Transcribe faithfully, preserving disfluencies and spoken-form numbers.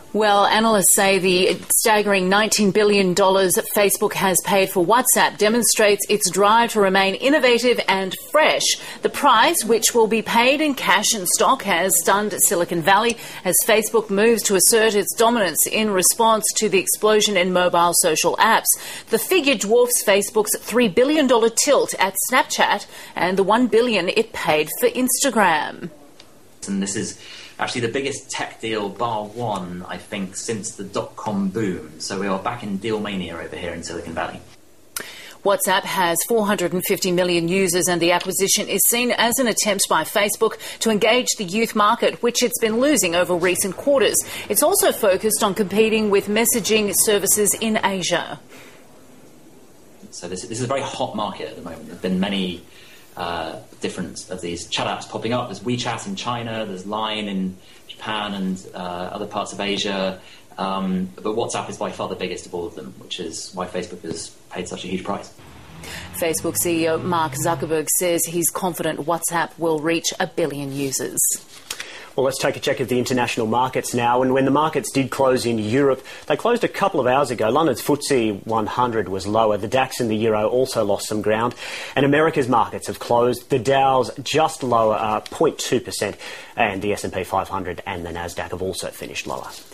Well, analysts say the staggering nineteen billion dollars Facebook has paid for WhatsApp demonstrates its drive to remain innovative and fresh. The price, which will be paid in cash and stock, has stunned Silicon Valley as Facebook moves to assert its dominance in response to the explosion in mobile social apps. The figure dwarfs Facebook's three billion dollars tilt at Snapchat and the one billion dollars it paid for Instagram. And this is actually the biggest tech deal, bar one, I think, since the dot-com boom. So we are back in deal mania over here in Silicon Valley. WhatsApp has four hundred fifty million users, and the acquisition is seen as an attempt by Facebook to engage the youth market, which it's been losing over recent quarters. It's also focused on competing with messaging services in Asia. So this, this is a very hot market at the moment. There have been many Uh, different of these chat apps popping up. There's WeChat in China, there's Line in Japan and uh, other parts of Asia, um, but WhatsApp is by far the biggest of all of them, which is why Facebook has paid such a huge price. Facebook C E O Mark Zuckerberg says he's confident WhatsApp will reach a billion users. Well, let's take a check of the international markets now. And when the markets did close in Europe, they closed a couple of hours ago. London's F T S E one hundred was lower. The DAX and the Euro also lost some ground. And America's markets have closed. The Dow's just lower, uh, zero point two percent. And the S and P five hundred and the Nasdaq have also finished lower.